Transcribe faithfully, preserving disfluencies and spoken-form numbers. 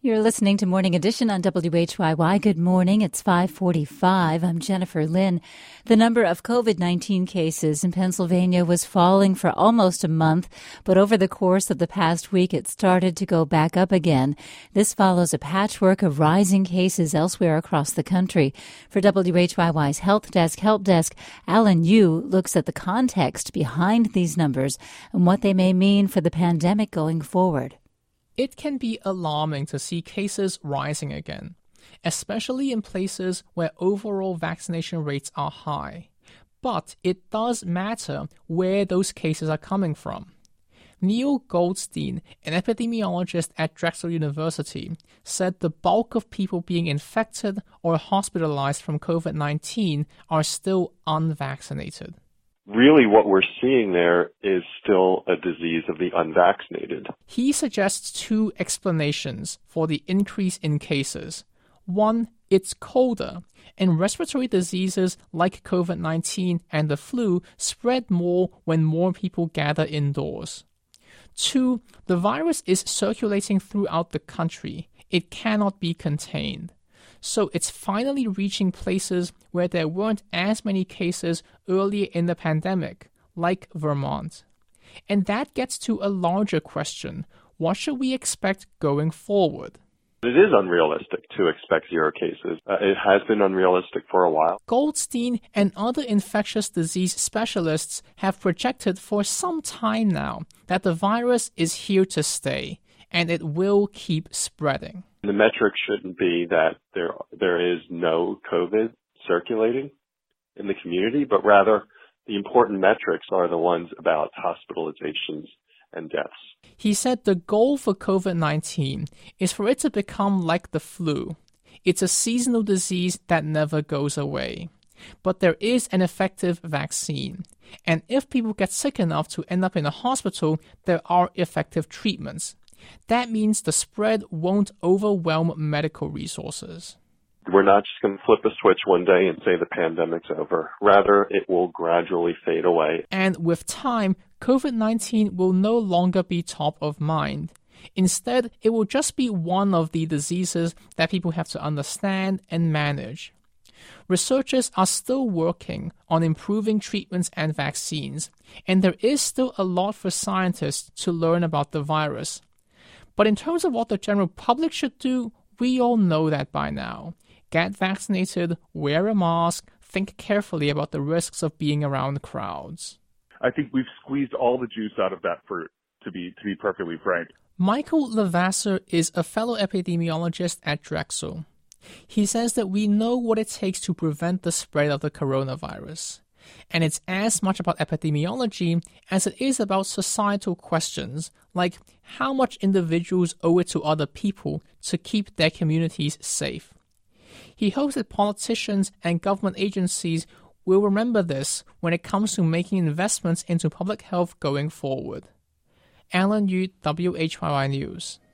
You're listening to Morning Edition on W H Y Y. Good morning. It's five forty-five. I'm Jennifer Lynn. The number of COVID nineteen cases in Pennsylvania was falling for almost a month, but over the course of the past week, it started to go back up again. This follows a patchwork of rising cases elsewhere across the country. For W H Y Y's Health Desk Help Desk, Alan Yu looks at the context behind these numbers and what they may mean for the pandemic going forward. It can be alarming to see cases rising again, especially in places where overall vaccination rates are high. But it does matter where those cases are coming from. Neil Goldstein, an epidemiologist at Drexel University, said the bulk of people being infected or hospitalized from COVID nineteen are still unvaccinated. Really what we're seeing there is still a disease of the unvaccinated. He suggests two explanations for the increase in cases. One, it's colder, and respiratory diseases like COVID nineteen and the flu spread more when more people gather indoors. Two, the virus is circulating throughout the country. It cannot be contained. So it's finally reaching places where there weren't as many cases earlier in the pandemic, like Vermont. And that gets to a larger question. What should we expect going forward? It is unrealistic to expect zero cases. Uh, it has been unrealistic for a while. Goldstein and other infectious disease specialists have projected for some time now that the virus is here to stay, and it will keep spreading. The metric shouldn't be that there there is no COVID circulating in the community, but rather the important metrics are the ones about hospitalizations and deaths. He said the goal for COVID nineteen is for it to become like the flu. It's a seasonal disease that never goes away. But there is an effective vaccine. And if people get sick enough to end up in a hospital, there are effective treatments. That means the spread won't overwhelm medical resources. We're not just going to flip a switch one day and say the pandemic's over. Rather, it will gradually fade away. And with time, COVID nineteen will no longer be top of mind. Instead, it will just be one of the diseases that people have to understand and manage. Researchers are still working on improving treatments and vaccines, and there is still a lot for scientists to learn about the virus. But in terms of what the general public should do, we all know that by now. Get vaccinated, wear a mask, think carefully about the risks of being around crowds. I think we've squeezed all the juice out of that, for to be to be perfectly frank. Michael Levasseur is a fellow epidemiologist at Drexel. He says that we know what it takes to prevent the spread of the coronavirus. And it's as much about epidemiology as it is about societal questions, like how much individuals owe it to other people to keep their communities safe. He hopes that politicians and government agencies will remember this when it comes to making investments into public health going forward. Alan Yu, W H Y Y News.